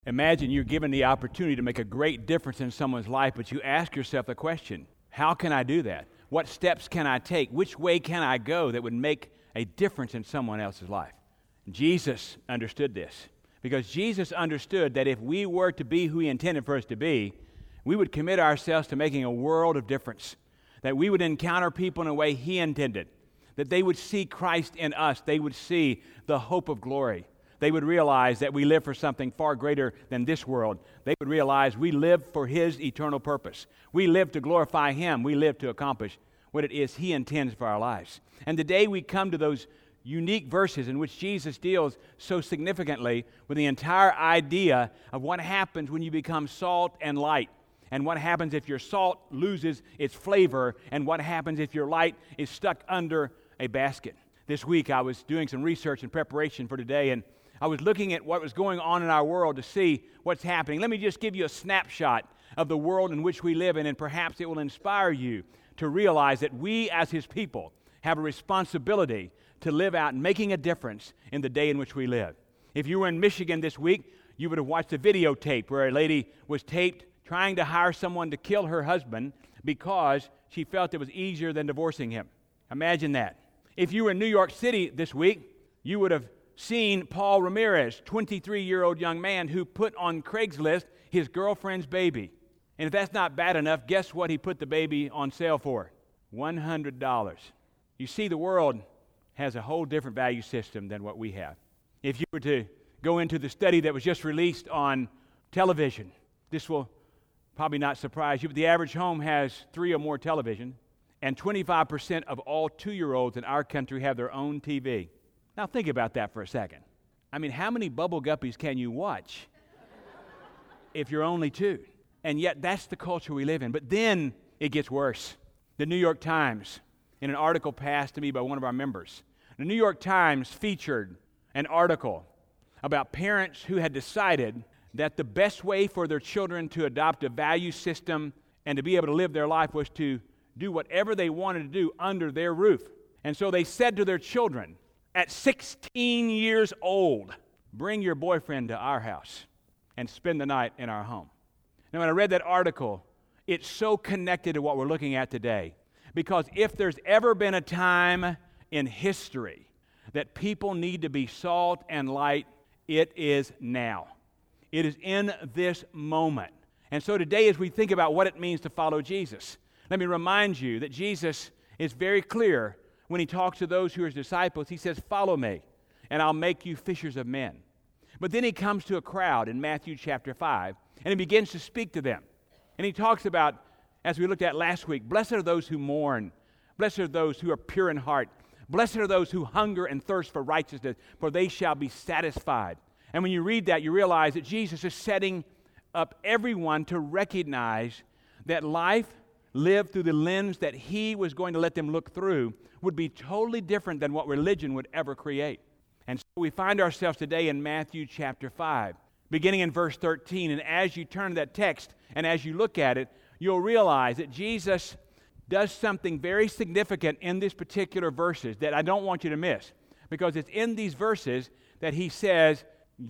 Imagine you're given the opportunity to make a great difference in someone's life, but you ask yourself the question, how can I do that? What steps can I take? Which way can I go that would make a difference in someone else's life? Jesus understood this, because Jesus understood that if we were to be who He intended for us to be, we would commit ourselves to making a world of difference, that we would encounter people in a way He intended, that they would see Christ in us, they would see the hope of glory. They would realize that we live for something far greater than this world. They would realize we live for His eternal purpose. We live to glorify Him. We live to accomplish what it is He intends for our lives. And today we come to those unique verses in which Jesus deals so significantly with the entire idea of what happens when you become salt and light, and what happens if your salt loses its flavor, and what happens if your light is stuck under a basket. This week I was doing some research in preparation for today, and I was looking at what was going on in our world to see what's happening. Let me just give you a snapshot of the world in which we live in, and perhaps it will inspire you to realize that we as His people have a responsibility to live out making a difference in the day in which we live. If you were in Michigan this week, you would have watched a videotape where a lady was taped trying to hire someone to kill her husband because she felt it was easier than divorcing him. Imagine that. If you were in New York City this week, you would have seen Paul Ramirez, 23-year-old young man who put on Craigslist his girlfriend's baby. And if that's not bad enough, guess what he put the baby on sale for? $100. You see, the world has a whole different value system than what we have. If you were to go into the study that was just released on television, this will probably not surprise you, but the average home has 3 or more televisions, and 25% of all 2-year-olds in our country have their own TV. Now think about that for a second. I mean, how many Bubble Guppies can you watch if you're only 2? And yet that's the culture we live in. But then it gets worse. The New York Times, in an article passed to me by one of our members, the New York Times featured an article about parents who had decided that the best way for their children to adopt a value system and to be able to live their life was to do whatever they wanted to do under their roof. And so they said to their children, at 16 years old, bring your boyfriend to our house and spend the night in our home. Now, when I read that article, it's so connected to what we're looking at today. Because if there's ever been a time in history that people need to be salt and light, it is now. It is in this moment. And so today, as we think about what it means to follow Jesus, let me remind you that Jesus is very clear when He talks to those who are His disciples. He says, follow me, and I'll make you fishers of men. But then He comes to a crowd in Matthew chapter 5, and He begins to speak to them. And He talks about, as we looked at last week, blessed are those who mourn, blessed are those who are pure in heart, blessed are those who hunger and thirst for righteousness, for they shall be satisfied. And when you read that, you realize that Jesus is setting up everyone to recognize that life lived through the lens that He was going to let them look through would be totally different than what religion would ever create. And so we find ourselves today in Matthew chapter 5, beginning in verse 13. And as you turn to that text and as you look at it, you'll realize that Jesus does something very significant in these particular verses that I don't want you to miss, because it's in these verses that He says,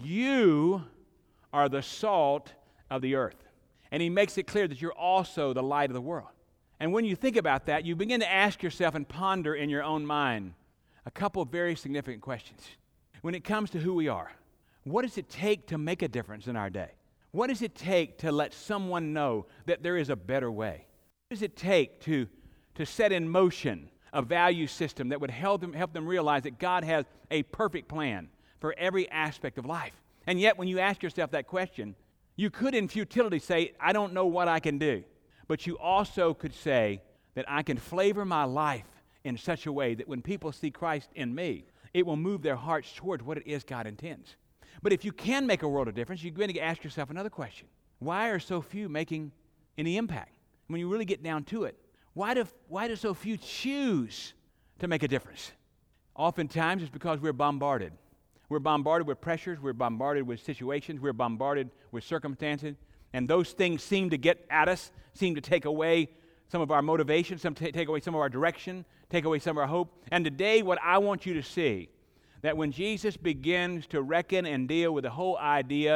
you are the salt of the earth. And He makes it clear that you're also the light of the world. And when you think about that, you begin to ask yourself and ponder in your own mind a couple of very significant questions. When it comes to who we are, what does it take to make a difference in our day? What does it take to let someone know that there is a better way? What does it take to set in motion a value system that would help them realize that God has a perfect plan for every aspect of life? And yet, when you ask yourself that question, you could in futility say, I don't know what I can do. But you also could say that I can flavor my life in such a way that when people see Christ in me, it will move their hearts towards what it is God intends. But if you can make a world of difference, you're going to ask yourself another question. Why are so few making any impact? When you really get down to it, why do so few choose to make a difference? Oftentimes it's because we're bombarded. We're bombarded with pressures. We're bombarded with situations. We're bombarded with circumstances. And those things seem to get at us, seem to take away some of our motivation, take away some of our direction, take away some of our hope. And today, what I want you to see, that when Jesus begins to reckon and deal with the whole idea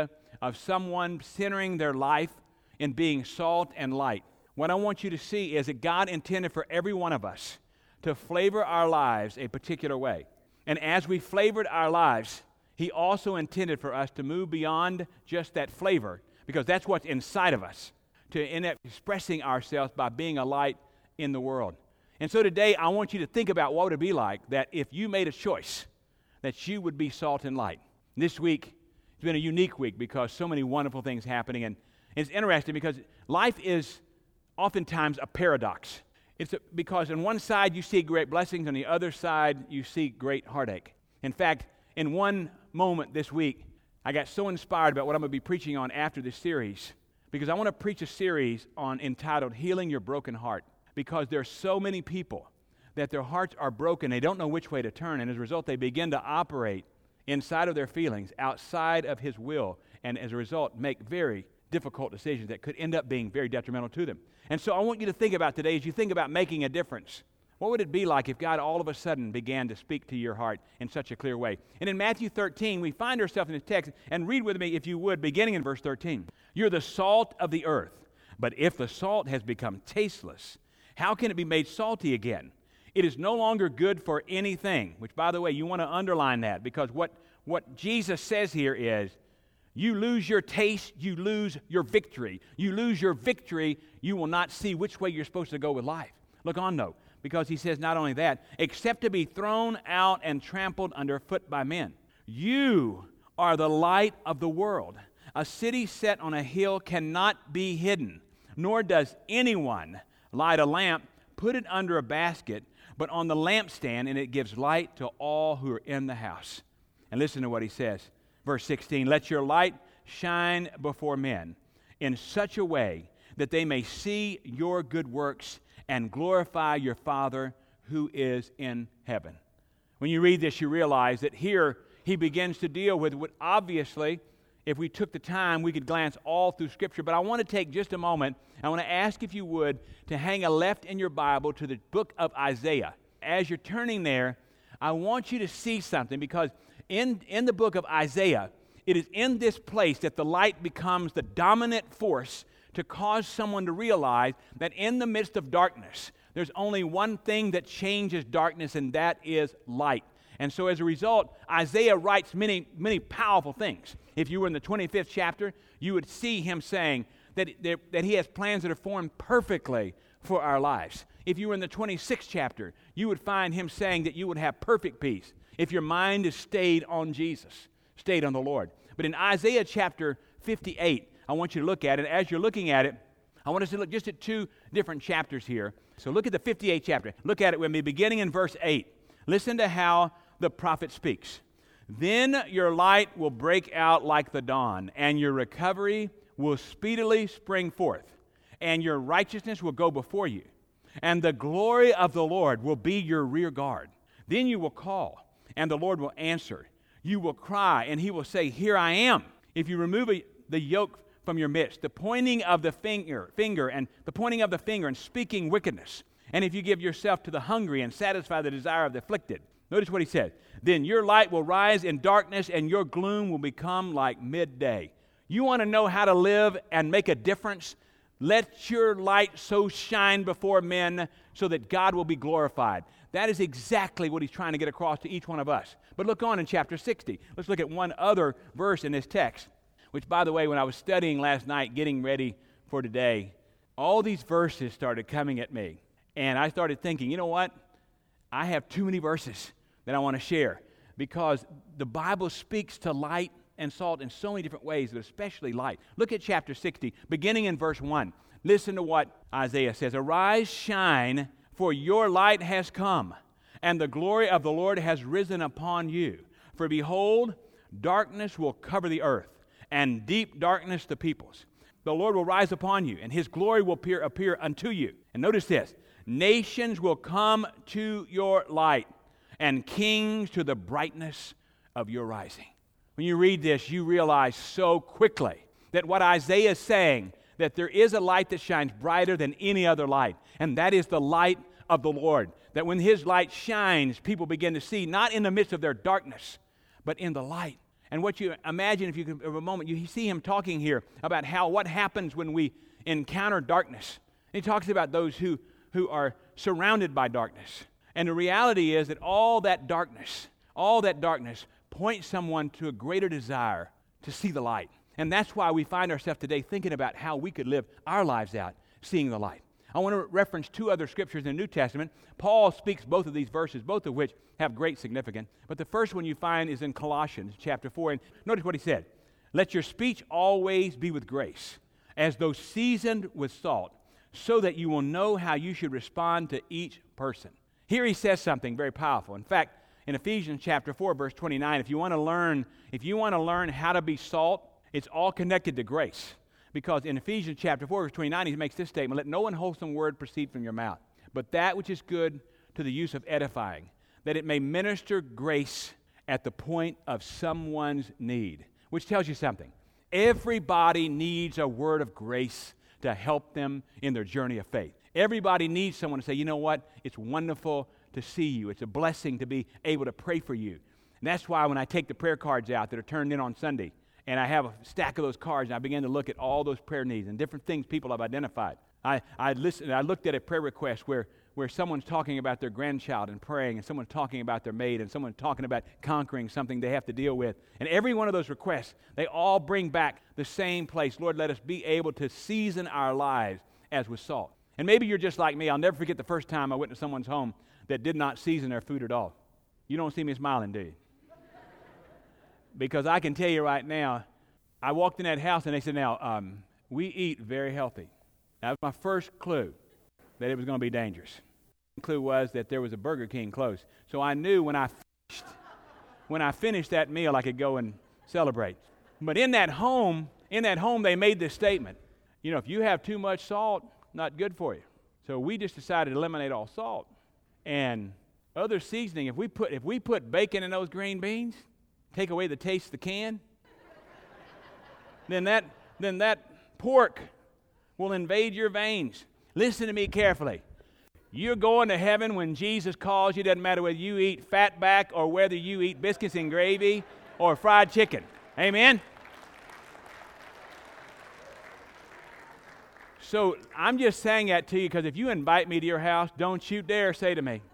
of someone centering their life in being salt and light. What I want you to see is that God intended for every one of us to flavor our lives a particular way. And as we flavored our lives, He also intended for us to move beyond just that flavor, because that's what's inside of us, to end up expressing ourselves by being a light in the world. And so today, I want you to think about what it would be like that if you made a choice that you would be salt and light. This week, it's been a unique week because so many wonderful things happening, and it's interesting because life is oftentimes a paradox. Because on one side you see great blessings, on the other side you see great heartache. In fact, in one moment this week, I got so inspired about what I'm going to be preaching on after this series, because I want to preach a series entitled Healing Your Broken Heart, because there are so many people that their hearts are broken, they don't know which way to turn, and as a result they begin to operate inside of their feelings, outside of His will, and as a result make very difficult decisions that could end up being very detrimental to them. And so I want you to think about today, as you think about making a difference, what would it be like if God all of a sudden began to speak to your heart in such a clear way? And in Matthew 13, we find ourselves in this text, and read with me if you would, beginning in verse 13. You're the salt of the earth, but if the salt has become tasteless, how can it be made salty again? It is no longer good for anything, which, by the way, you want to underline that, because what Jesus says here is, you lose your taste, you lose your victory. You lose your victory, you will not see which way you're supposed to go with life. Look on, though, because He says not only that, except to be thrown out and trampled underfoot by men. You are the light of the world. A city set on a hill cannot be hidden, nor does anyone light a lamp, put it under a basket, but on the lampstand, and it gives light to all who are in the house. And listen to what He says. Verse 16, let your light shine before men in such a way that they may see your good works and glorify your Father who is in heaven. When you read this, you realize that here He begins to deal with what obviously, if we took the time, we could glance all through Scripture. But I want to take just a moment. I want to ask, if you would, to hang a left in your Bible to the book of Isaiah. As you're turning there, I want you to see something, because in the book of Isaiah, it is in this place that the light becomes the dominant force to cause someone to realize that in the midst of darkness, there's only one thing that changes darkness, and that is light. And so as a result, Isaiah writes many, many powerful things. If you were in the 25th chapter, you would see him saying that he has plans that are formed perfectly for our lives. If you were in the 26th chapter, you would find him saying that you would have perfect peace if your mind is stayed on Jesus, stayed on the Lord. But in Isaiah chapter 58, I want you to look at it. As you're looking at it, I want us to look just at two different chapters here. So look at the 58th chapter. Look at it with me, beginning in verse 8. Listen to how the prophet speaks. Then your light will break out like the dawn, and your recovery will speedily spring forth, and your righteousness will go before you, and the glory of the Lord will be your rear guard. Then you will call, and the Lord will answer. You will cry, and He will say, here I am. If you remove the yoke from your midst, the pointing of the finger and speaking wickedness, and if you give yourself to the hungry and satisfy the desire of the afflicted. Notice what he said. Then your light will rise in darkness, and your gloom will become like midday. You want to know how to live and make a difference? Let your light so shine before men so that God will be glorified. That is exactly what He's trying to get across to each one of us. But look on in chapter 60. Let's look at one other verse in this text, which, by the way, when I was studying last night, getting ready for today, all these verses started coming at me. And I started thinking, you know what? I have too many verses that I want to share, because the Bible speaks to light and salt in so many different ways, but especially light. Look at chapter 60, beginning in verse 1. Listen to what Isaiah says. Arise, shine, for your light has come, and the glory of the Lord has risen upon you. For behold, darkness will cover the earth, and deep darkness the peoples. The Lord will rise upon you, and His glory will appear unto you. And notice this. Nations will come to your light, and kings to the brightness of your rising. When you read this, you realize so quickly that what Isaiah is saying, that there is a light that shines brighter than any other light, and that is the light of the Lord. That when His light shines, people begin to see, not in the midst of their darkness, but in the light. And what you imagine, if you could, for a moment, you see him talking here about what happens when we encounter darkness. And he talks about those who are surrounded by darkness. And the reality is that all that darkness points someone to a greater desire to see the light. And that's why we find ourselves today thinking about how we could live our lives out seeing the light. I want to reference two other scriptures in the New Testament. Paul speaks both of these verses, both of which have great significance. But the first one you find is in Colossians chapter 4. And notice what he said. Let your speech always be with grace, as though seasoned with salt, so that you will know how you should respond to each person. Here he says something very powerful. In fact, in Ephesians chapter 4, verse 29, if you want to learn how to be salt, it's all connected to grace. Because in Ephesians chapter 4, verse 29, he makes this statement, let no unwholesome word proceed from your mouth, but that which is good to the use of edifying, that it may minister grace at the point of someone's need. Which tells you something. Everybody needs a word of grace to help them in their journey of faith. Everybody needs someone to say, you know what, it's wonderful to see you. It's a blessing to be able to pray for you. And that's why when I take the prayer cards out that are turned in on Sunday, and I have a stack of those cards, and I began to look at all those prayer needs and different things people have identified. I looked at a prayer request where someone's talking about their grandchild and praying, and someone's talking about their maid, and someone's talking about conquering something they have to deal with. And every one of those requests, they all bring back the same place. Lord, let us be able to season our lives as with salt. And maybe you're just like me. I'll never forget the first time I went to someone's home that did not season their food at all. You don't see me smiling, do you? Because I can tell you right now, I walked in that house and they said, now, we eat very healthy. That was my first clue that it was going to be dangerous. The clue was that there was a Burger King close. So I knew when I finished that meal, I could go and celebrate. But in that home, they made this statement. You know, if you have too much salt, not good for you. So we just decided to eliminate all salt. And other seasoning, if we put bacon in those green beans, take away the taste of the can, then that pork will invade your veins. Listen to me carefully. You're going to heaven when Jesus calls you. Doesn't matter whether you eat fatback or whether you eat biscuits and gravy or fried chicken. Amen? So I'm just saying that to you because if you invite me to your house, don't you dare say to me,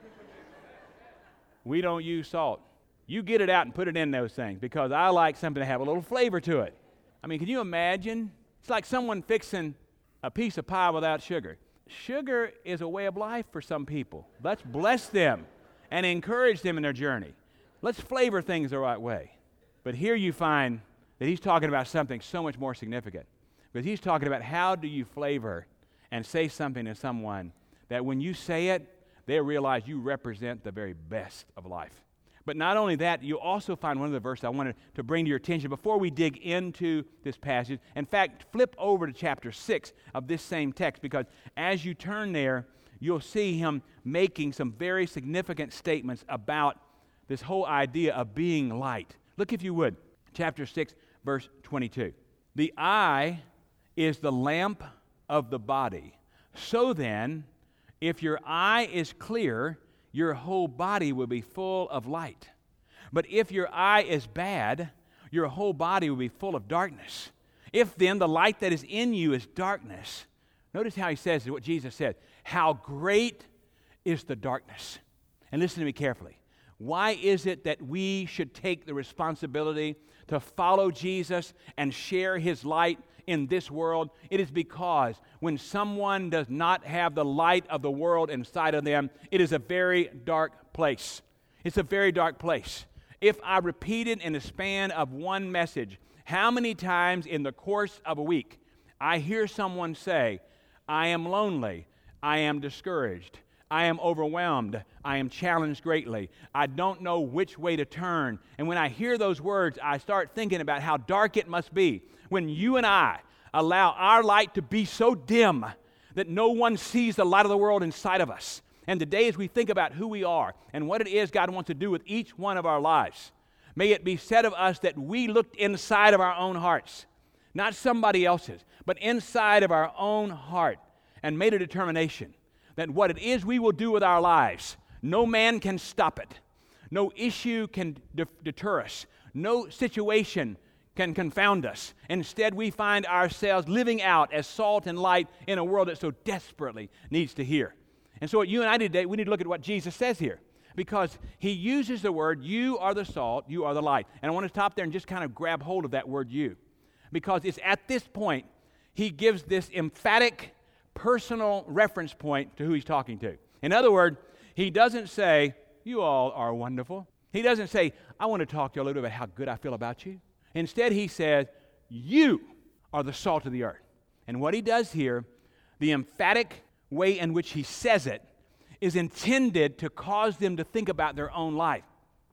we don't use salt. You get it out and put it in those things because I like something to have a little flavor to it. I mean, can you imagine? It's like someone fixing a piece of pie without sugar. Sugar is a way of life for some people. Let's bless them and encourage them in their journey. Let's flavor things the right way. But here you find that he's talking about something so much more significant. Because he's talking about how do you flavor and say something to someone that when you say it, they realize you represent the very best of life. But not only that, you also find one of the verses I wanted to bring to your attention before we dig into this passage. In fact, flip over to chapter 6 of this same text because as you turn there, you'll see him making some very significant statements about this whole idea of being light. Look, if you would, chapter 6, verse 22. The eye is the lamp of the body. So then, if your eye is clear, your whole body will be full of light. But if your eye is bad, your whole body will be full of darkness. If then the light that is in you is darkness, notice how he says what Jesus said, how great is the darkness. And listen to me carefully. Why is it that we should take the responsibility to follow Jesus and share his light in this world? It is because when someone does not have the light of the world inside of them, it is a very dark place. It's a very dark place. If I repeated in the span of one message, how many times in the course of a week I hear someone say, I am lonely, I am discouraged, I am overwhelmed, I am challenged greatly, I don't know which way to turn. And when I hear those words, I start thinking about how dark it must be when you and I allow our light to be so dim that no one sees the light of the world inside of us. And today as we think about who we are and what it is God wants to do with each one of our lives, may it be said of us that we looked inside of our own hearts, not somebody else's, but inside of our own heart and made a determination that what it is we will do with our lives, no man can stop it. No issue can deter us. No situation can confound us. Instead, we find ourselves living out as salt and light in a world that so desperately needs to hear. And so what you and I did today, we need to look at what Jesus says here. Because he uses the word, you are the salt, you are the light. And I want to stop there and just kind of grab hold of that word you. Because it's at this point, he gives this emphatic personal reference point to who he's talking to. In other words, he doesn't say, you all are wonderful. He doesn't say, I want to talk to you a little bit about how good I feel about you. Instead, he says, you are the salt of the earth. And what he does here, the emphatic way in which he says it, is intended to cause them to think about their own life.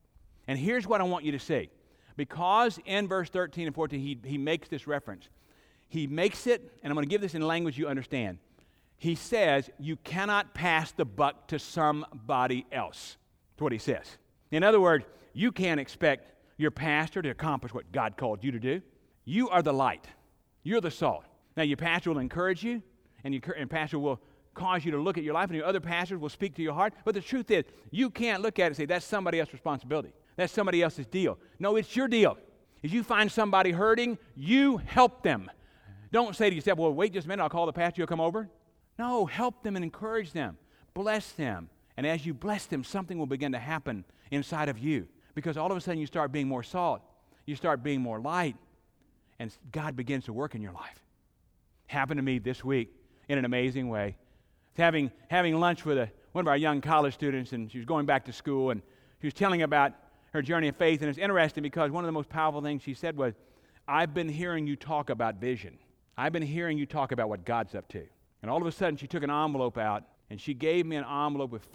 And here's what I want you to see. Because in verse 13 and 14, he makes this reference. He makes it, and I'm going to give this in language you understand. He says, you cannot pass the buck to somebody else. That's what he says. In other words, you can't expect your pastor to accomplish what God called you to do. You are the light. You're the salt. Now, your pastor will encourage you, and pastor will cause you to look at your life, and your other pastors will speak to your heart. But the truth is, you can't look at it and say, that's somebody else's responsibility. That's somebody else's deal. No, it's your deal. If you find somebody hurting, you help them. Don't say to yourself, well, wait just a minute, I'll call the pastor, you'll come over. No, help them and encourage them. Bless them. And as you bless them, something will begin to happen inside of you. Because all of a sudden you start being more salt. You start being more light. And God begins to work in your life. Happened to me this week in an amazing way. Having lunch with one of our young college students, and she was going back to school, and she was telling about her journey of faith. And it's interesting because one of the most powerful things she said was, I've been hearing you talk about vision. I've been hearing you talk about what God's up to. And all of a sudden, she took an envelope out, and she gave me an envelope with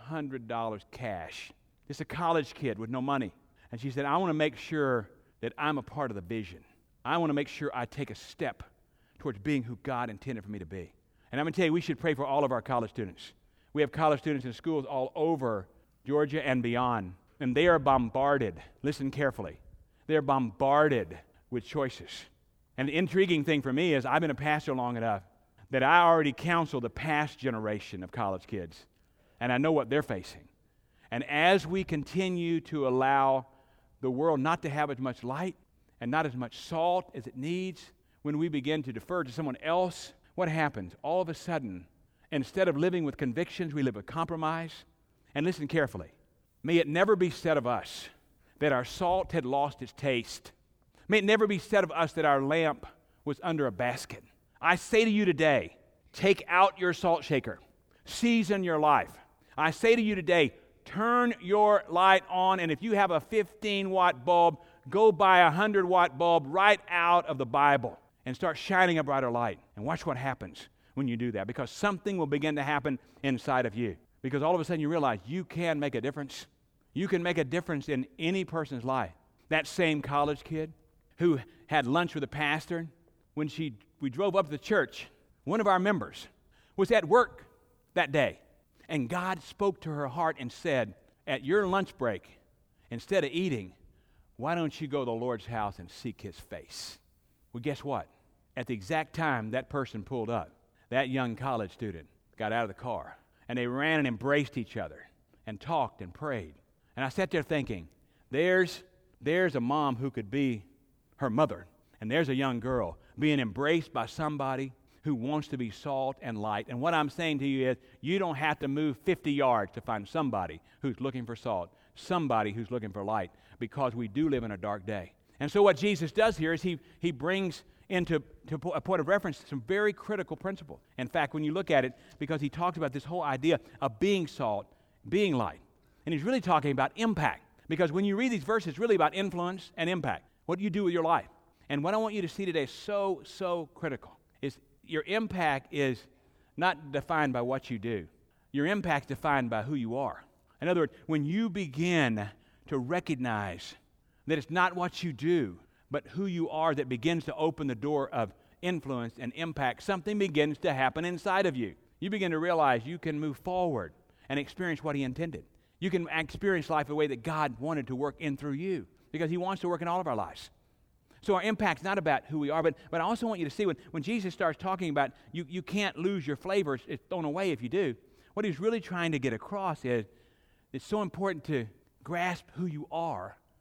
$500 cash. Just a college kid with no money. And she said, I want to make sure that I'm a part of the vision. I want to make sure I take a step towards being who God intended for me to be. And I'm going to tell you, we should pray for all of our college students. We have college students in schools all over Georgia and beyond, and they are bombarded. Listen carefully. They're bombarded with choices. And the intriguing thing for me is I've been a pastor long enough that I already counsel the past generation of college kids, and I know what they're facing. And as we continue to allow the world not to have as much light and not as much salt as it needs, when we begin to defer to someone else, what happens? All of a sudden, instead of living with convictions, we live with compromise. And listen carefully. May it never be said of us that our salt had lost its taste. May it never be said of us that our lamp was under a basket. I say to you today, take out your salt shaker. Season your life. I say to you today, turn your light on, and if you have a 15-watt bulb, go buy a 100-watt bulb right out of the Bible and start shining a brighter light. And watch what happens when you do that, because something will begin to happen inside of you. Because all of a sudden you realize you can make a difference. You can make a difference in any person's life. That same college kid who had lunch with a pastor, when we drove up to the church, one of our members was at work that day. And God spoke to her heart and said, at your lunch break, instead of eating, why don't you go to the Lord's house and seek His face? Well, guess what? At the exact time that person pulled up, that young college student got out of the car, and they ran and embraced each other and talked and prayed. And I sat there thinking, there's a mom who could be her mother, and there's a young girl being embraced by somebody who wants to be salt and light. And what I'm saying to you is, you don't have to move 50 yards to find somebody who's looking for salt, somebody who's looking for light, because we do live in a dark day. And so what Jesus does here is he brings into a point of reference some very critical principle. In fact, when you look at it, because he talks about this whole idea of being salt, being light, and he's really talking about impact. Because when you read these verses, it's really about influence and impact. What do you do with your life? And what I want you to see today is so critical. Is your impact is not defined by what you do. Your impact is defined by who you are. In other words, when you begin to recognize that it's not what you do, but who you are that begins to open the door of influence and impact, something begins to happen inside of you. You begin to realize you can move forward and experience what He intended. You can experience life the way that God wanted to work in through you, because He wants to work in all of our lives. So our impact's not about who we are, but I also want you to see when Jesus starts talking about you can't lose your flavor, it's thrown away if you do. What He's really trying to get across is it's so important to grasp who you are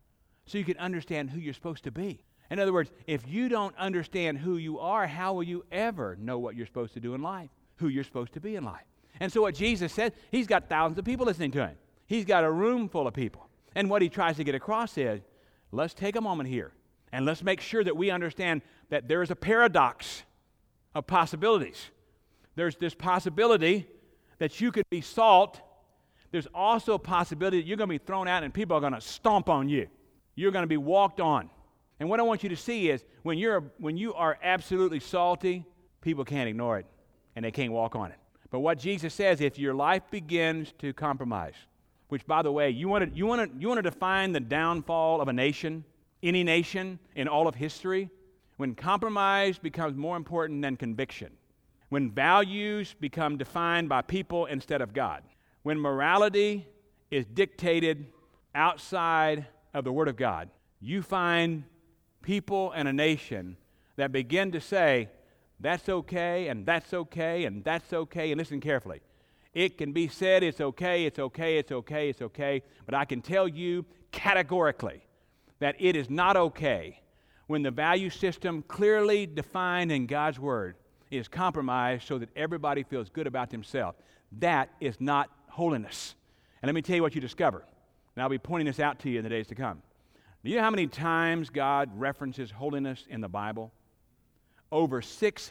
so you can understand who you're supposed to be. In other words, if you don't understand who you are, how will you ever know what you're supposed to do in life, who you're supposed to be in life? And so what Jesus said, he's got thousands of people listening to him. He's got a room full of people. And what he tries to get across is, let's take a moment here and let's make sure that we understand that there is a paradox of possibilities. There's this possibility that you could be salt. There's also a possibility that you're going to be thrown out and people are going to stomp on you. You're going to be walked on. And what I want you to see is when you are absolutely salty, people can't ignore it and they can't walk on it. But what Jesus says, if your life begins to compromise, which, by the way, you want to define the downfall of a nation, any nation in all of history, when compromise becomes more important than conviction, when values become defined by people instead of God, when morality is dictated outside of the Word of God, you find people and a nation that begin to say, that's okay, and that's okay, and that's okay, and listen carefully. It can be said it's okay, it's okay, it's okay, it's okay, but I can tell you categorically that it is not okay when the value system clearly defined in God's Word is compromised so that everybody feels good about themselves. That is not holiness. And let me tell you what you discover, and I'll be pointing this out to you in the days to come. Do you know how many times God references holiness in the Bible? Over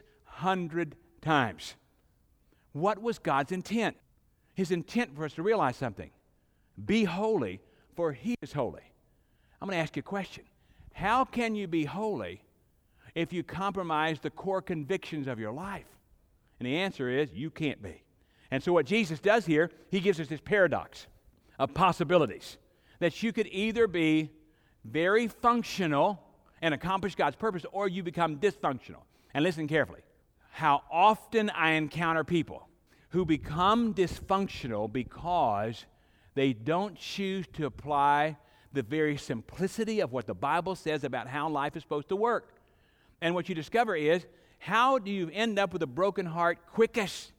600 times. What was God's intent? His intent for us to realize something. Be holy, for He is holy. I'm going to ask you a question. How can you be holy if you compromise the core convictions of your life? And the answer is, you can't be. And so what Jesus does here, He gives us this paradox of possibilities. That you could either be very functional and accomplish God's purpose, or you become dysfunctional. And listen carefully. How often I encounter people who become dysfunctional because they don't choose to apply the very simplicity of what the Bible says about how life is supposed to work. And what you discover is, how do you end up with a broken heart quickest?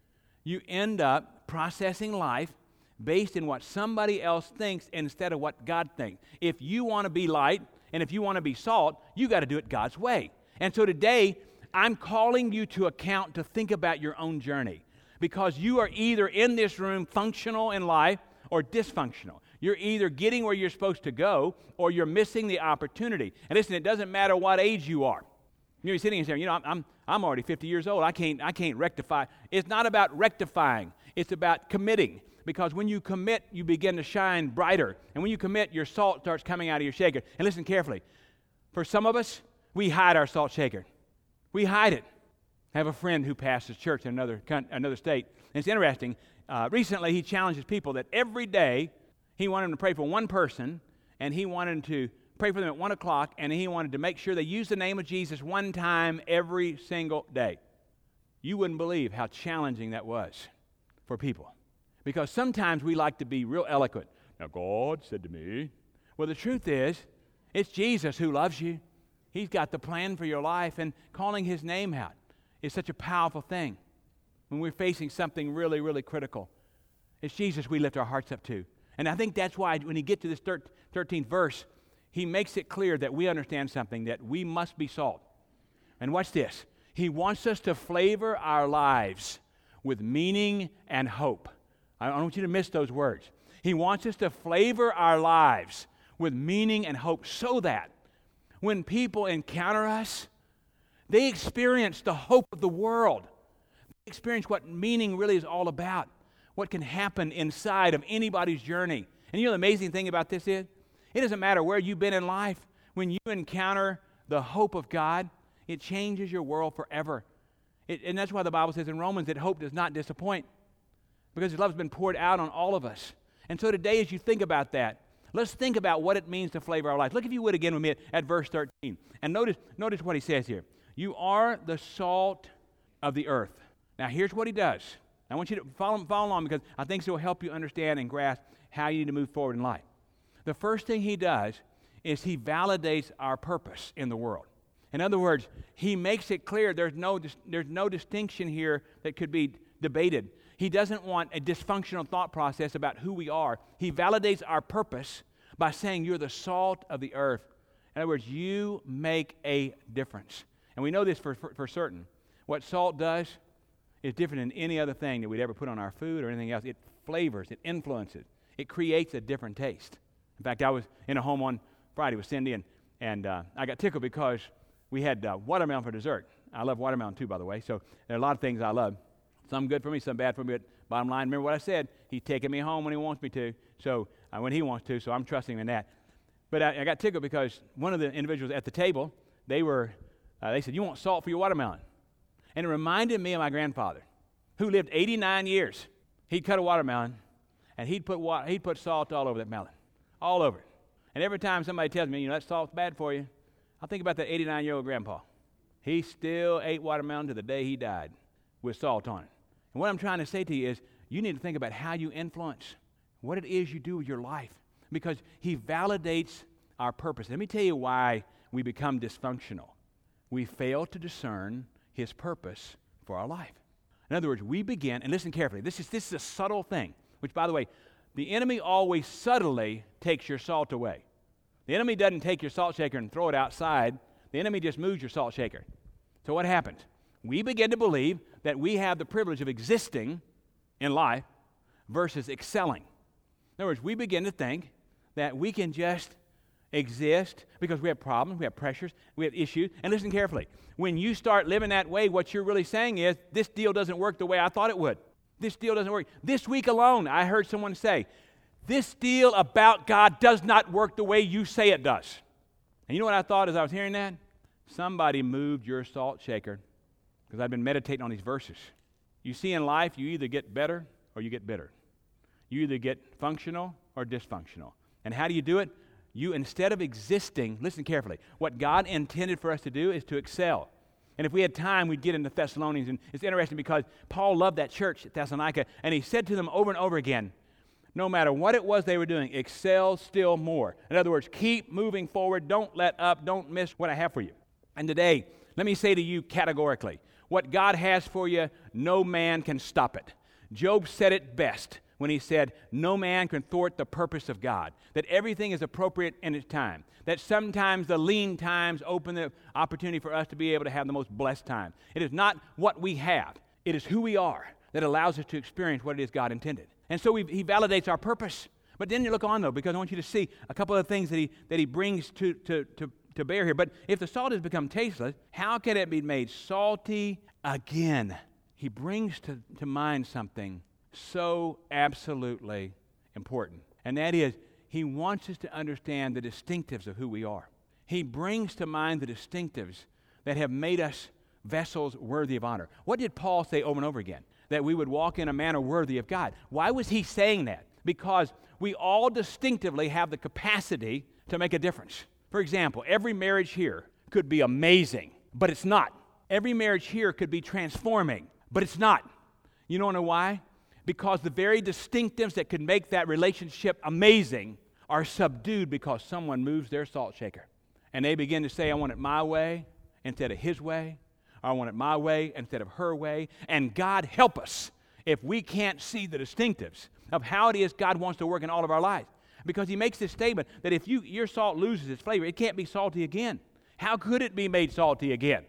You end up processing life based in what somebody else thinks instead of what God thinks. If you want to be light and if you want to be salt, you got to do it God's way. And so today, I'm calling you to account to think about your own journey, because you are either in this room functional in life or dysfunctional. You're either getting where you're supposed to go or you're missing the opportunity. And listen, it doesn't matter what age you are. You're sitting and saying, I'm already 50 years old. I can't rectify. It's not about rectifying. It's about committing. Because when you commit, you begin to shine brighter. And when you commit, your salt starts coming out of your shaker. And listen carefully. For some of us, we hide our salt shaker. We hide it. I have a friend who pastors church in another state. And it's interesting. Recently, he challenges people that every day he wanted them to pray for one person, and he wanted them to pray for them at 1 o'clock, and he wanted to make sure they use the name of Jesus one time every single day. You wouldn't believe how challenging that was for people. Because sometimes we like to be real eloquent. Now, God said to me. Well, the truth is, it's Jesus who loves you. He's got the plan for your life, and calling His name out is such a powerful thing when we're facing something really, really critical. It's Jesus we lift our hearts up to. And I think that's why when you get to this 13th verse, He makes it clear that we understand something, that we must be salt. And watch this. He wants us to flavor our lives with meaning and hope. I don't want you to miss those words. He wants us to flavor our lives with meaning and hope so that when people encounter us, they experience the hope of the world. They experience what meaning really is all about, what can happen inside of anybody's journey. And you know the amazing thing about this is, it doesn't matter where you've been in life. When you encounter the hope of God, it changes your world forever. And that's why the Bible says in Romans that hope does not disappoint, because His love has been poured out on all of us. And so today, as you think about that, let's think about what it means to flavor our life. Look, if you would, again with me at verse 13. And notice what he says here. You are the salt of the earth. Now, here's what He does. I want you to follow along, because I think it will help you understand and grasp how you need to move forward in life. The first thing He does is He validates our purpose in the world. In other words, He makes it clear there's no distinction here that could be debated. He doesn't want a dysfunctional thought process about who we are. He validates our purpose by saying you're the salt of the earth. In other words, you make a difference. And we know this for certain. What salt does is different than any other thing that we'd ever put on our food or anything else. It flavors, it influences, it creates a different taste. In fact, I was in a home on Friday with Cindy, and I got tickled because we had watermelon for dessert. I love watermelon too, by the way, so there are a lot of things I love. Some good for me, some bad for me, but bottom line, remember what I said, he's taking me home when he wants me to, so when he wants to, so I'm trusting him in that. But I got tickled because one of the individuals at the table, they said, you want salt for your watermelon? And it reminded me of my grandfather, who lived 89 years. He'd cut a watermelon, and he'd put salt all over that melon, all over it. And every time somebody tells me, that salt's bad for you, I think about that 89-year-old grandpa. He still ate watermelon to the day he died with salt on it. And what I'm trying to say to you is, you need to think about how you influence, what it is you do with your life, because he validates our purpose. Let me tell you why we become dysfunctional. We fail to discern his purpose for our life. In other words, we begin, and listen carefully, this is a subtle thing, which, by the way, the enemy always subtly takes your salt away. The enemy doesn't take your salt shaker and throw it outside. The enemy just moves your salt shaker. So what happens? We begin to believe that we have the privilege of existing in life versus excelling. In other words, we begin to think that we can just exist because we have problems, we have pressures, we have issues. And listen carefully. When you start living that way, what you're really saying is, this deal doesn't work the way I thought it would. This deal doesn't work. This week alone, I heard someone say, this deal about God does not work the way you say it does. And you know what I thought as I was hearing that? Somebody moved your salt shaker, because I've been meditating on these verses. You see, in life, you either get better or you get bitter. You either get functional or dysfunctional. And how do you do it? You, instead of existing, listen carefully, what God intended for us to do is to excel. And if we had time, we'd get into Thessalonians. And it's interesting because Paul loved that church at Thessalonica, and he said to them over and over again, no matter what it was they were doing, excel still more. In other words, keep moving forward. Don't let up. Don't miss what I have for you. And today, let me say to you categorically, what God has for you, no man can stop it. Job said it best when he said, no man can thwart the purpose of God, that everything is appropriate in its time, that sometimes the lean times open the opportunity for us to be able to have the most blessed time. It is not what we have, it is who we are that allows us to experience what it is God intended. And so he validates our purpose. But then you look on, though, because I want you to see a couple of things that he brings to bear here. But if the salt has become tasteless, how can it be made salty again? He brings to mind something so absolutely important. And that is, he wants us to understand the distinctives of who we are. He brings to mind the distinctives that have made us vessels worthy of honor. What did Paul say over and over again? That we would walk in a manner worthy of God. Why was he saying that? Because we all distinctively have the capacity to make a difference. For example, every marriage here could be amazing, but it's not. Every marriage here could be transforming, but it's not. You don't know why? Because the very distinctives that could make that relationship amazing are subdued because someone moves their salt shaker. And they begin to say, I want it my way instead of his way. I want it my way instead of her way. And God help us if we can't see the distinctives of how it is God wants to work in all of our lives. Because he makes this statement that if your salt loses its flavor, it can't be salty again. How could it be made salty again?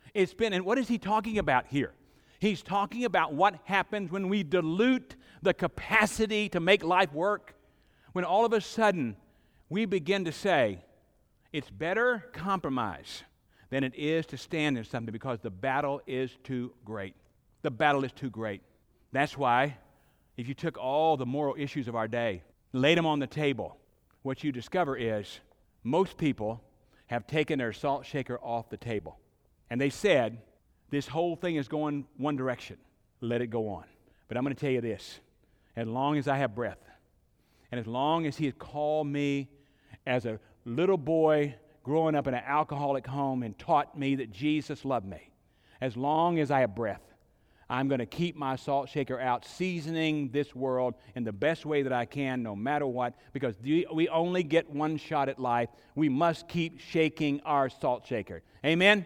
And what is he talking about here? He's talking about what happens when we dilute the capacity to make life work. When all of a sudden we begin to say, it's better compromise than it is to stand in something because the battle is too great. The battle is too great. That's why if you took all the moral issues of our day, laid them on the table, what you discover is most people have taken their salt shaker off the table. And they said, this whole thing is going one direction. Let it go on. But I'm going to tell you this. As long as I have breath, and as long as he has called me as a little boy growing up in an alcoholic home and taught me that Jesus loved me, as long as I have breath, I'm going to keep my salt shaker out, seasoning this world in the best way that I can, no matter what, because we only get one shot at life. We must keep shaking our salt shaker. Amen?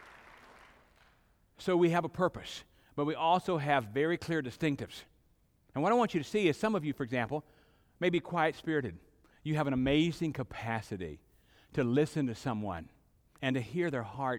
So we have a purpose, but we also have very clear distinctives. And what I want you to see is some of you, for example, may be quiet-spirited. You have an amazing capacity to listen to someone and to hear their heart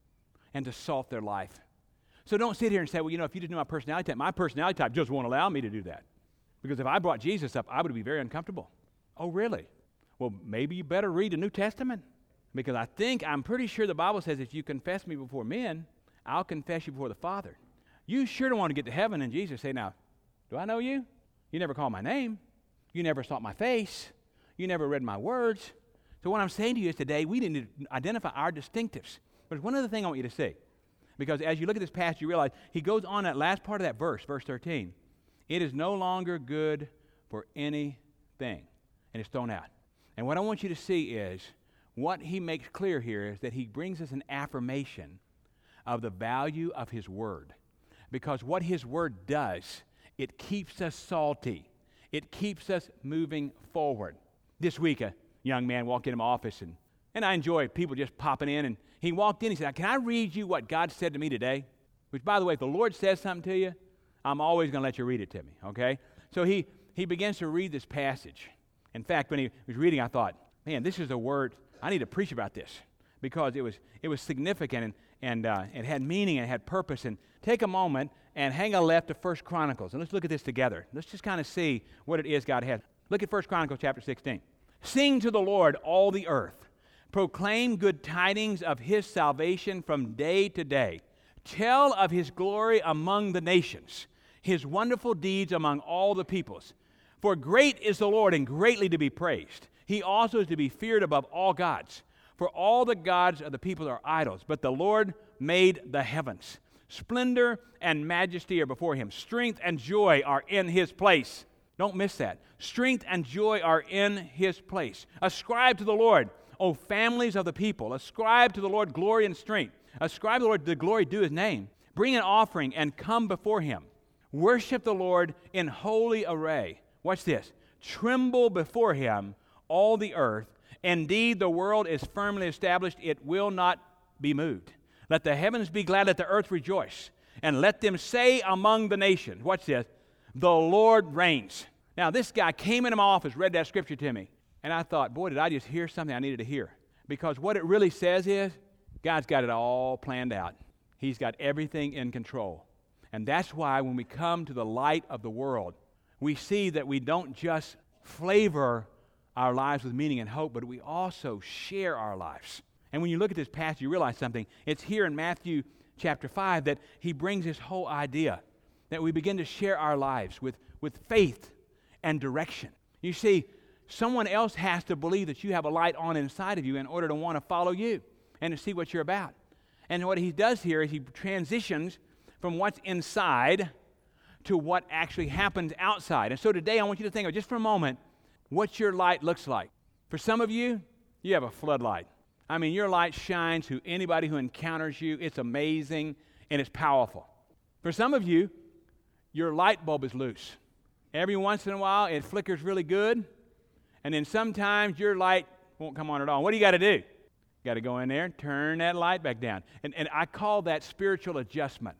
and to salt their life. So don't sit here and say, well, if you didn't know my personality type just won't allow me to do that. Because if I brought Jesus up, I would be very uncomfortable. Oh, really? Well, maybe you better read the New Testament. Because I'm pretty sure the Bible says if you confess me before men, I'll confess you before the Father. You sure don't want to get to heaven and Jesus say, now, do I know you? You never called my name. You never saw my face. You never read my words. So what I'm saying to you is today, we need to identify our distinctives. There's one other thing I want you to see. Because as you look at this passage, you realize he goes on that last part of that verse 13. It is no longer good for anything. And it's thrown out. And what I want you to see is, what he makes clear here is that he brings us an affirmation of the value of his word. Because what his word does, it keeps us salty. It keeps us moving forward. This week, a young man walked into my office, and I enjoy people just popping in, and he walked in, he said, can I read you what God said to me today? Which, by the way, if the Lord says something to you, I'm always going to let you read it to me, okay? So he begins to read this passage. In fact, when he was reading, I thought, man, this is a word, I need to preach about this, because it was significant, and it had meaning, and it had purpose. And take a moment and hang a left to 1 Chronicles, and let's look at this together. Let's just kind of see what it is God has. Look at 1 Chronicles chapter 16. Sing to the Lord, all the earth. Proclaim good tidings of his salvation from day to day. Tell of his glory among the nations, his wonderful deeds among all the peoples. For great is the Lord and greatly to be praised. He also is to be feared above all gods. For all the gods of the people are idols, but the Lord made the heavens. Splendor and majesty are before him. Strength and joy are in his place. Don't miss that. Strength and joy are in his place. Ascribe to the Lord, O families of the people. Ascribe to the Lord glory and strength. Ascribe to the Lord the glory due his name. Bring an offering and come before him. Worship the Lord in holy array. Watch this. Tremble before him, all the earth. Indeed, the world is firmly established. It will not be moved. Let the heavens be glad, let the earth rejoice. And let them say among the nations, watch this, the Lord reigns. Now, this guy came into my office, read that scripture to me, and I thought, boy, did I just hear something I needed to hear. Because what it really says is, God's got it all planned out. He's got everything in control. And that's why when we come to the light of the world, we see that we don't just flavor our lives with meaning and hope, but we also share our lives. And when you look at this passage, you realize something. It's here in Matthew chapter 5 that he brings this whole idea that we begin to share our lives with faith and direction. You see, someone else has to believe that you have a light on inside of you in order to want to follow you and to see what you're about. And what he does here is he transitions from what's inside to what actually happens outside. And so today I want you to think of, just for a moment, what your light looks like. For some of you, you have a floodlight. I mean, your light shines to anybody who encounters you. It's amazing and it's powerful. For some of you, your light bulb is loose. Every once in a while, it flickers really good, and then sometimes your light won't come on at all. What do you got to do? You got to go in there and turn that light back down. And I call that spiritual adjustment.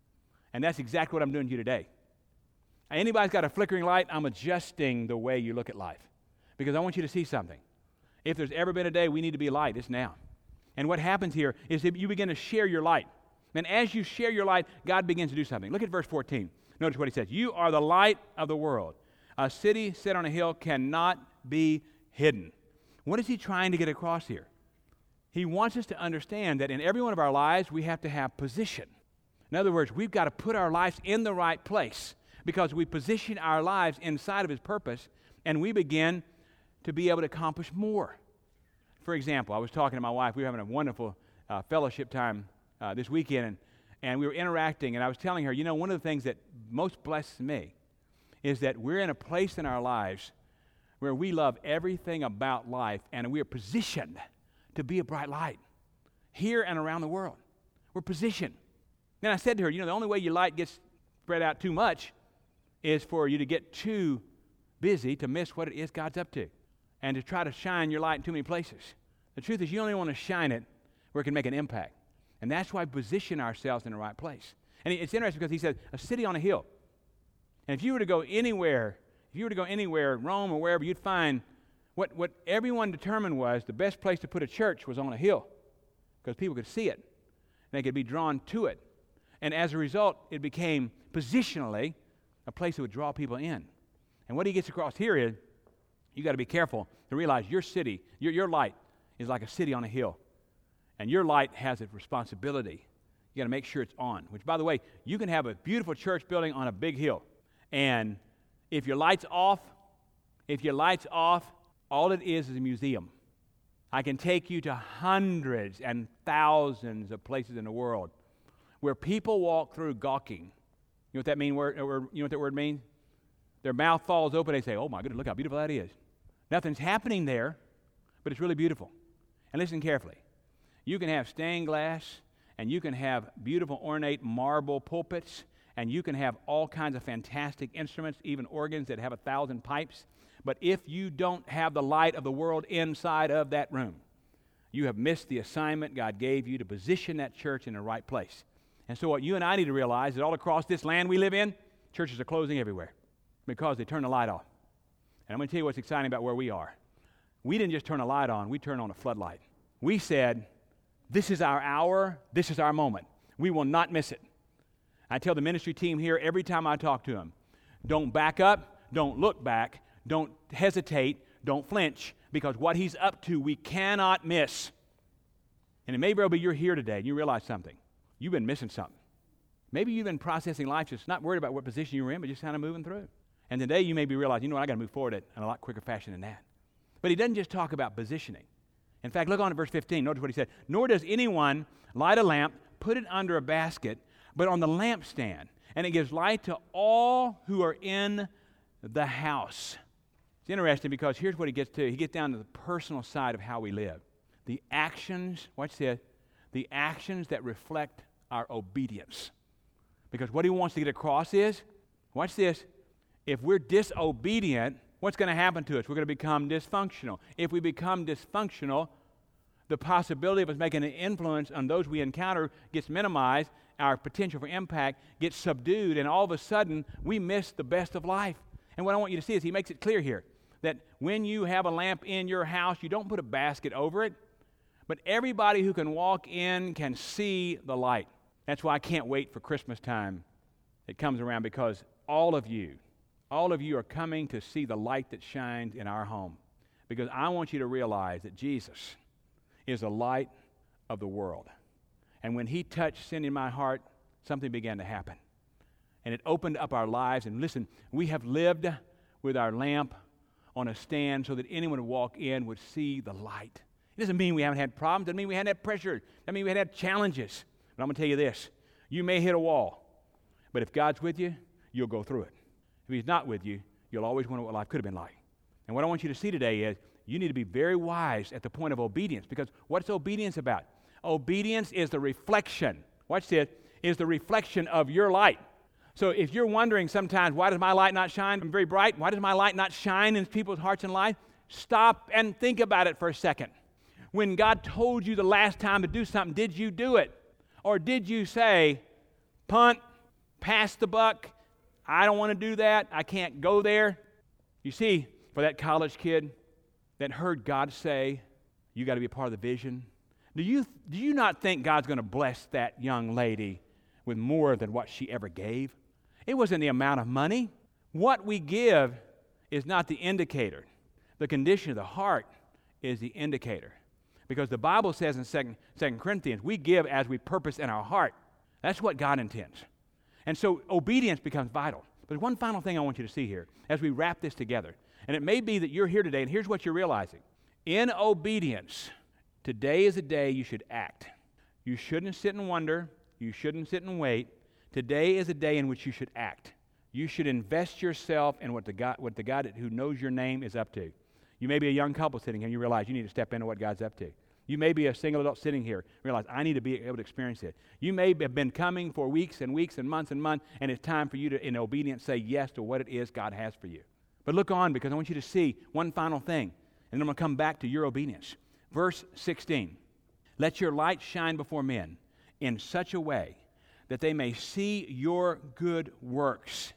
And that's exactly what I'm doing to you today. Anybody's got a flickering light, I'm adjusting the way you look at life. Because I want you to see something. If there's ever been a day we need to be light, it's now. And what happens here is that you begin to share your light. And as you share your light, God begins to do something. Look at verse 14. Notice what he says. You are the light of the world. A city set on a hill cannot be hidden. What is he trying to get across here? He wants us to understand that in every one of our lives, we have to have position. In other words, we've got to put our lives in the right place because we position our lives inside of his purpose, and we begin to be able to accomplish more. For example, I was talking to my wife. We were having a wonderful fellowship time this weekend, and we were interacting, and I was telling her, you know, one of the things that most blesses me is that we're in a place in our lives where we love everything about life, and we are positioned to be a bright light here and around the world. We're positioned. Then I said to her, you know, the only way your light gets spread out too much is for you to get too busy to miss what it is God's up to and to try to shine your light in too many places. The truth is you only want to shine it where it can make an impact. And that's why we position ourselves in the right place. And it's interesting because he says, a city on a hill. And if you were to go anywhere, Rome or wherever, you'd find what everyone determined was the best place to put a church was on a hill because people could see it and they could be drawn to it. And as a result, it became positionally a place that would draw people in. And what he gets across here is you got to be careful to realize your city, your light is like a city on a hill. And your light has a responsibility. You got to make sure it's on. Which, by the way, you can have a beautiful church building on a big hill. And if your light's off, all it is a museum. I can take you to hundreds and thousands of places in the world where people walk through gawking. You know what that mean? You know what that word means? Their mouth falls open. They say, "Oh my goodness, look how beautiful that is." Nothing's happening there, but it's really beautiful. And listen carefully. You can have stained glass, and you can have beautiful ornate marble pulpits, and you can have all kinds of fantastic instruments, even organs that have 1,000 pipes. But if you don't have the light of the world inside of that room, you have missed the assignment God gave you to position that church in the right place. And so what you and I need to realize is all across this land we live in, churches are closing everywhere because they turn the light off. And I'm going to tell you what's exciting about where we are. We didn't just turn a light on, we turned on a floodlight. We said, this is our hour, this is our moment. We will not miss it. I tell the ministry team here every time I talk to them, don't back up, don't look back, don't hesitate, don't flinch, because what he's up to we cannot miss. And it may well be you're here today and you realize something. You've been missing something. Maybe you've been processing life just not worried about what position you were in, but just kind of moving through. And today you may be realizing, you know what, I got to move forward in a lot quicker fashion than that. But he doesn't just talk about positioning. In fact, look on at verse 15. Notice what he said. Nor does anyone light a lamp, put it under a basket, but on the lampstand, and it gives light to all who are in the house. It's interesting because here's what he gets to. He gets down to the personal side of how we live. The actions, watch this, the actions that reflect our obedience. Because what he wants to get across is, watch this, if we're disobedient, what's going to happen to us? We're going to become dysfunctional. If we become dysfunctional, the possibility of us making an influence on those we encounter gets minimized, our potential for impact gets subdued, and all of a sudden, we miss the best of life. And what I want you to see is he makes it clear here that when you have a lamp in your house, you don't put a basket over it, but everybody who can walk in can see the light. That's why I can't wait for Christmas time. It comes around because all of you are coming to see the light that shines in our home. Because I want you to realize that Jesus is the light of the world. And when he touched sin in my heart, something began to happen. And it opened up our lives. And listen, we have lived with our lamp on a stand so that anyone who walk in would see the light. It doesn't mean we haven't had problems. It doesn't mean we haven't had pressure. It doesn't mean we haven't had challenges. But I'm going to tell you this. You may hit a wall. But if God's with you, you'll go through it. If he's not with you, you'll always wonder what life could have been like. And what I want you to see today is you need to be very wise at the point of obedience. Because what's obedience about? Obedience is the reflection. Watch this. Is the reflection of your light. So if you're wondering sometimes, why does my light not shine? I'm very bright. Why does my light not shine in people's hearts and lives? Stop and think about it for a second. When God told you the last time to do something, did you do it? Or did you say, punt, pass the buck, I don't want to do that, I can't go there? You see, for that college kid that heard God say, you got to be a part of the vision, do you not think God's going to bless that young lady with more than what she ever gave? It wasn't the amount of money. What we give is not the indicator. The condition of the heart is the indicator. Because the Bible says in 2 Corinthians, we give as we purpose in our heart. That's what God intends. And so obedience becomes vital. But there's one final thing I want you to see here as we wrap this together. And it may be that you're here today, and here's what you're realizing. In obedience, today is a day you should act. You shouldn't sit and wonder. You shouldn't sit and wait. Today is a day in which you should act. You should invest yourself in what the God who knows your name is up to. You may be a young couple sitting here and you realize you need to step into what God's up to. You may be a single adult sitting here and realize I need to be able to experience it. You may have been coming for weeks and weeks and months, and it's time for you to, in obedience, say yes to what it is God has for you. But look on, because I want you to see one final thing, and then I'm going to come back to your obedience. Verse 16, let your light shine before men in such a way that they may see your good works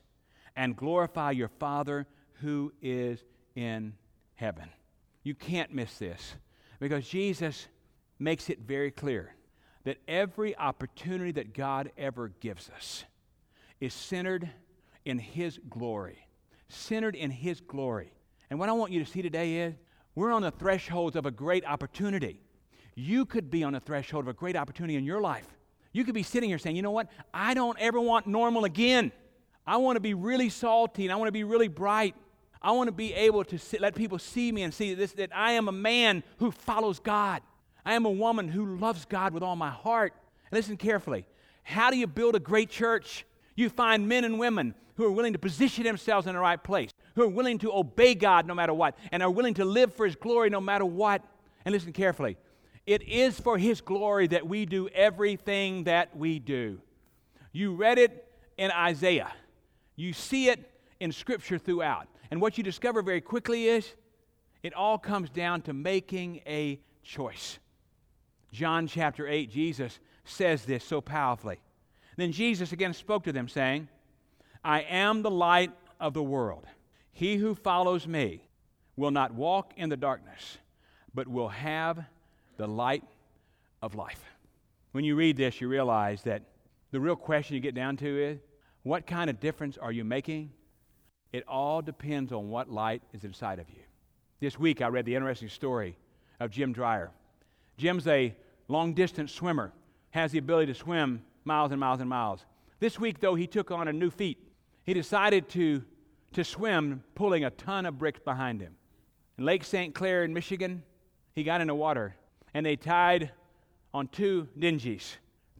and glorify your Father who is in heaven. You can't miss this, because Jesus makes it very clear that every opportunity that God ever gives us is centered in His glory. Centered in His glory. And what I want you to see today is we're on the thresholds of a great opportunity. You could be on the threshold of a great opportunity in your life. You could be sitting here saying, you know what? I don't ever want normal again. I want to be really salty, and I want to be really bright. I want to be able to let people see me and see that I am a man who follows God. I am a woman who loves God with all my heart. And listen carefully. How do you build a great church? You find men and women who are willing to position themselves in the right place, who are willing to obey God no matter what, and are willing to live for His glory no matter what. And listen carefully. It is for His glory that we do everything that we do. You read it in Isaiah. You see it in Scripture throughout. And what you discover very quickly is it all comes down to making a choice. John chapter 8, Jesus says this so powerfully. Then Jesus again spoke to them, saying, I am the light of the world. He who follows me will not walk in the darkness, but will have the light of life. When you read this, you realize that the real question you get down to is, what kind of difference are you making? It all depends on what light is inside of you. This week I read the interesting story of Jim Dreyer. Jim's a long-distance swimmer, has the ability to swim miles and miles and miles. This week, though, he took on a new feat. He decided to swim pulling a ton of bricks behind him. In Lake St. Clair in Michigan, he got in the water, and they tied on two dinghies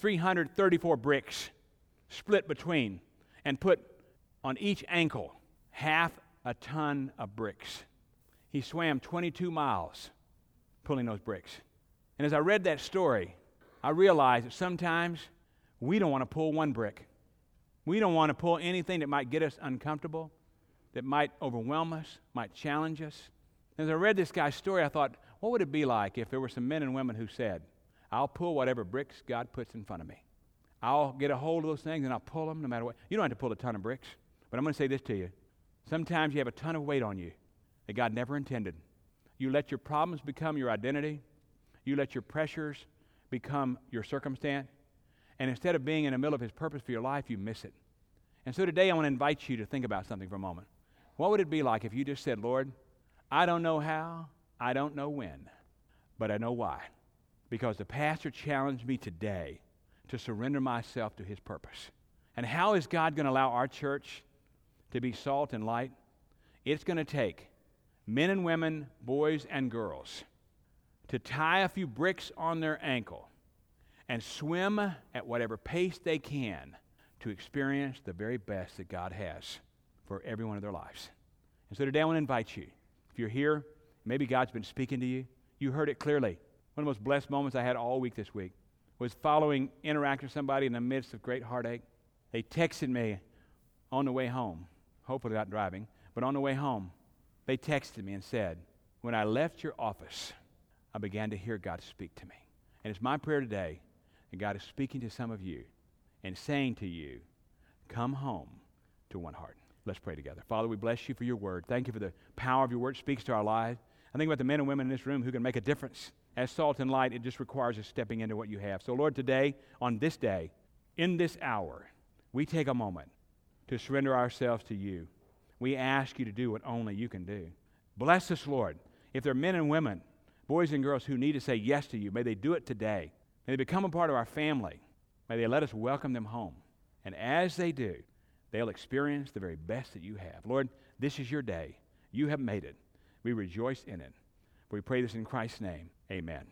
334 bricks split between, and put on each ankle half a ton of bricks. He swam 22 miles pulling those bricks. And as I read that story, I realized that sometimes we don't want to pull one brick. We don't want to pull anything that might get us uncomfortable, that might overwhelm us, might challenge us. As I read this guy's story, I thought, what would it be like if there were some men and women who said, I'll pull whatever bricks God puts in front of me. I'll get a hold of those things and I'll pull them no matter what. You don't have to pull a ton of bricks, but I'm going to say this to you. Sometimes you have a ton of weight on you that God never intended. You let your problems become your identity. You let your pressures become your circumstance. And instead of being in the middle of His purpose for your life, you miss it. And so today I want to invite you to think about something for a moment. What would it be like if you just said, Lord, I don't know how, I don't know when, but I know why. Because the pastor challenged me today to surrender myself to His purpose. And how is God going to allow our church to be salt and light? It's going to take men and women, boys and girls, to tie a few bricks on their ankle and swim at whatever pace they can to experience the very best that God has for every one of their lives. And so today I want to invite you. If you're here, maybe God's been speaking to you. You heard it clearly. One of the most blessed moments I had all week this week was interacting with somebody in the midst of great heartache. They texted me on the way home, hopefully not driving, but on the way home, they texted me and said, when I left your office, I began to hear God speak to me. And it's my prayer today that God is speaking to some of you and saying to you, come home to one heart. Let's pray together. Father, we bless you for your word. Thank you for the power of your word. It speaks to our lives. I think about the men and women in this room who can make a difference. As salt and light, it just requires us stepping into what you have. So Lord, today, on this day, in this hour, we take a moment to surrender ourselves to you. We ask you to do what only you can do. Bless us, Lord. If there are men and women, boys and girls who need to say yes to you, may they do it today. May they become a part of our family. May they let us welcome them home. And as they do, they'll experience the very best that you have. Lord, this is your day. You have made it. We rejoice in it. We pray this in Christ's name. Amen.